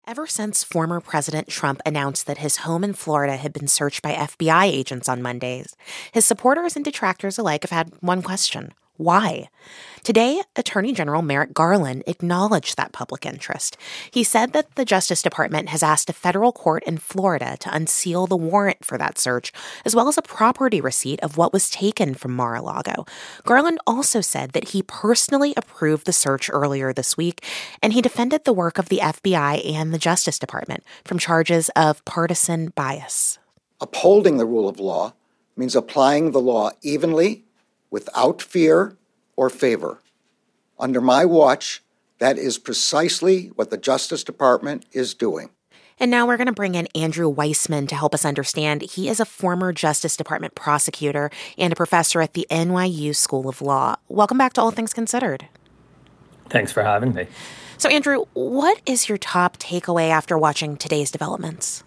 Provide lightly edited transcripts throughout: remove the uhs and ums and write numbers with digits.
Ever since former President Trump announced that his home in Florida had been searched by FBI agents on Mondays, his supporters and detractors alike have had one question: why? Today, Attorney General Merrick Garland acknowledged that public interest. He said that the Justice Department has asked a federal court in Florida to unseal the warrant for that search, as well as a property receipt of what was taken from Mar-a-Lago. Garland also said that he personally approved the search earlier this week, and he defended the work of the FBI and the Justice Department from charges of partisan bias. Upholding the rule of law means applying the law evenly, without fear or favor. Under my watch, that is precisely what the Justice Department is doing. And now we're going to bring in Andrew Weissmann to help us understand. He is a former Justice Department prosecutor and a professor at the NYU School of Law. Welcome back to All Things Considered. Thanks for having me. So, Andrew, what is your top takeaway after watching today's developments?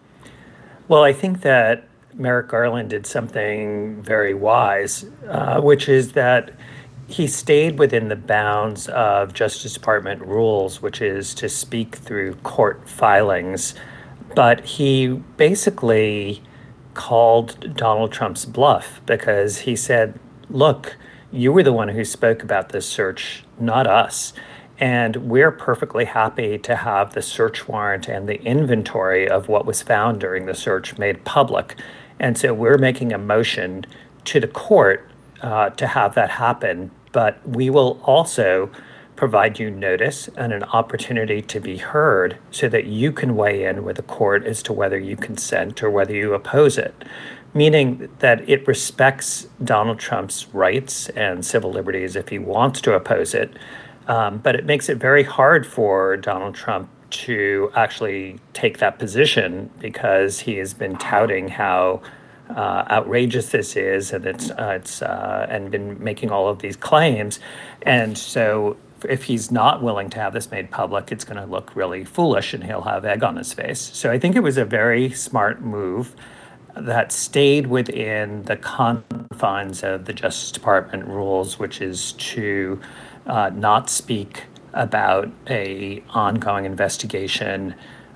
Well, I think that Merrick Garland did something very wise, which is that he stayed within the bounds of Justice Department rules, which is to speak through court filings. But he basically called Donald Trump's bluff because he said, look, you were the one who spoke about this search, not us. And we're perfectly happy to have the search warrant and the inventory of what was found during the search made public. And so we're making a motion to the court to have that happen. But we will also provide you notice and an opportunity to be heard so that you can weigh in with the court as to whether you consent or whether you oppose it, meaning that it respects Donald Trump's rights and civil liberties if he wants to oppose it. But it makes it very hard for Donald Trump to actually take that position because he has been touting how outrageous this is, and it's and been making all of these claims. And so if he's not willing to have this made public, it's going to look really foolish and he'll have egg on his face. So I think it was a very smart move that stayed within the confines of the Justice Department rules, which is to not speak about a ongoing investigation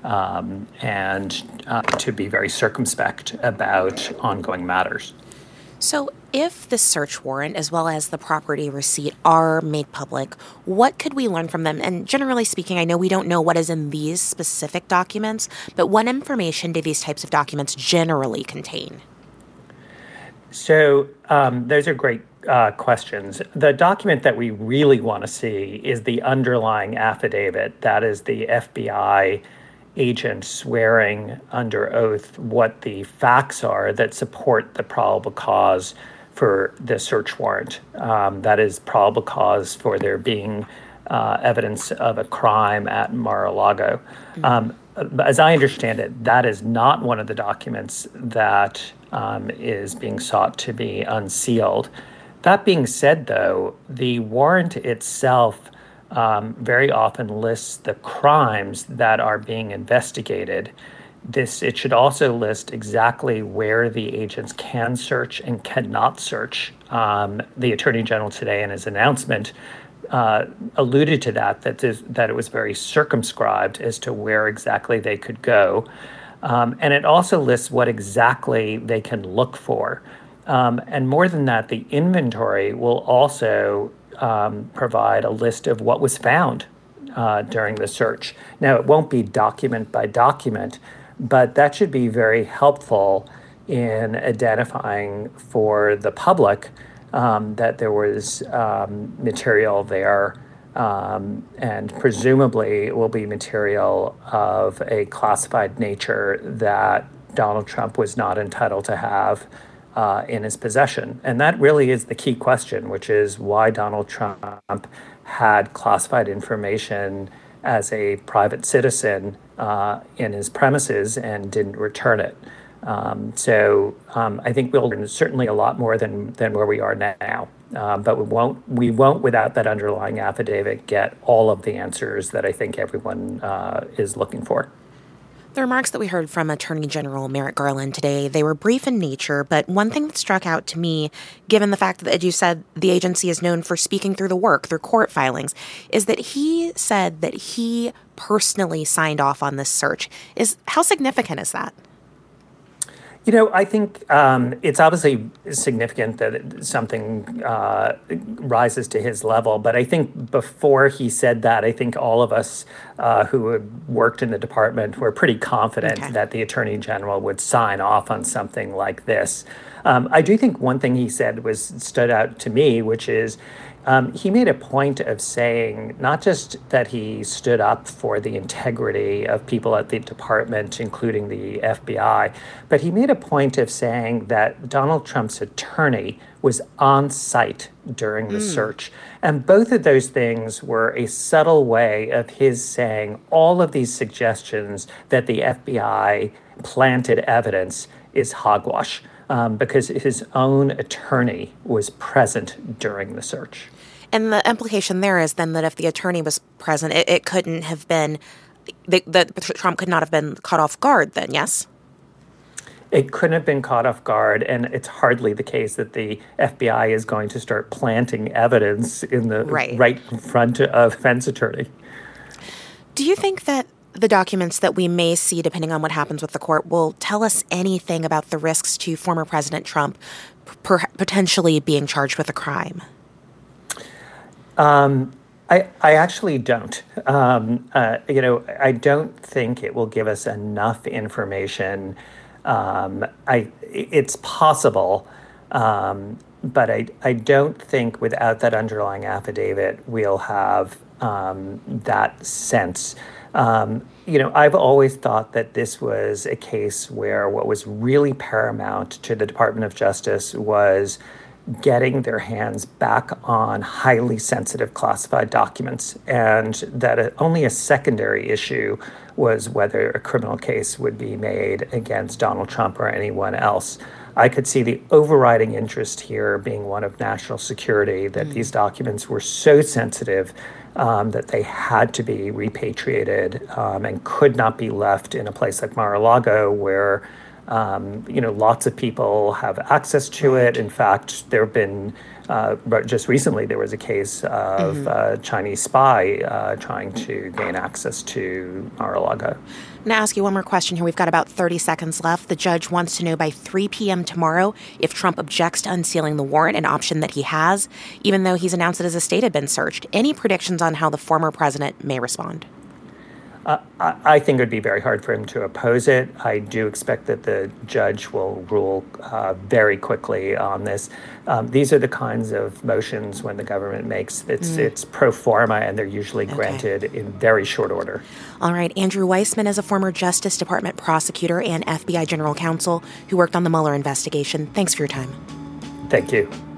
and to be very circumspect about ongoing matters. So if the search warrant as well as the property receipt are made public, what could we learn from them? And generally speaking, I know we don't know what is in these specific documents, but what information do these types of documents generally contain? So those are great questions. The document that we really want to see is the underlying affidavit. That is the FBI agent swearing under oath what the facts are that support the probable cause for the search warrant. That is probable cause for there being evidence of a crime at Mar-a-Lago. As I understand it, that is not one of the documents that is being sought to be unsealed. That being said, though, the warrant itself very often lists the crimes that are being investigated. It should also list exactly where the agents can search and cannot search. The Attorney General today in his announcement alluded to that it was very circumscribed as to where exactly they could go. And it also lists what exactly they can look for. And more than that, the inventory will also provide a list of what was found during the search. Now, it won't be document by document, but that should be very helpful in identifying for the public that there was material there, and presumably it will be material of a classified nature that Donald Trump was not entitled to have in his possession. And that really is the key question, which is why Donald Trump had classified information as a private citizen in his premises and didn't return it. So I think we'll learn certainly a lot more than where we are now. But we won't, without that underlying affidavit, get all of the answers that I think everyone is looking for. The remarks that we heard from Attorney General Merrick Garland today, they were brief in nature, but one thing that struck out to me, given the fact that, as you said, the agency is known for speaking through the work, through court filings, is that he said that he personally signed off on this search. How significant is that? I think it's obviously significant that something rises to his level. But I think before he said that, I think all of us who had worked in the department were pretty confident that the Attorney General would sign off on something like this. I do think one thing he said stood out to me, which is he made a point of saying not just that he stood up for the integrity of people at the department, including the FBI, but he made a point of saying that Donald Trump's attorney was on site during the search. And both of those things were a subtle way of his saying all of these suggestions that the FBI planted evidence is hogwash. Because his own attorney was present during the search. And the implication there is then that if the attorney was present, it couldn't have been, that Trump could not have been caught off guard then, yes? It couldn't have been caught off guard, and it's hardly the case that the FBI is going to start planting evidence in the right in front of defense attorney. Do you think that the documents that we may see, depending on what happens with the court, will tell us anything about the risks to former President Trump potentially being charged with a crime? I actually don't. I don't think it will give us enough information. It's possible, but I don't think without that underlying affidavit we'll have that sense. I've always thought that this was a case where what was really paramount to the Department of Justice was getting their hands back on highly sensitive classified documents, and that only a secondary issue was whether a criminal case would be made against Donald Trump or anyone else. I could see the overriding interest here being one of national security, that these documents were so sensitive that they had to be repatriated and could not be left in a place like Mar-a-Lago where, lots of people have access to it. In fact, there have been, just recently, there was a case of a Chinese spy trying to gain access to Mar-a-Lago. I'm going to ask you one more question here. We've got about 30 seconds left. The judge wants to know by 3 p.m. tomorrow if Trump objects to unsealing the warrant, an option that he has, even though he's announced that his estate had been searched. Any predictions on how the former president may respond? I think it would be very hard for him to oppose it. I do expect that the judge will rule very quickly on this. These are the kinds of motions when the government makes it's pro forma, and they're usually granted in very short order. All right. Andrew Weissmann is a former Justice Department prosecutor and FBI general counsel who worked on the Mueller investigation. Thanks for your time. Thank you.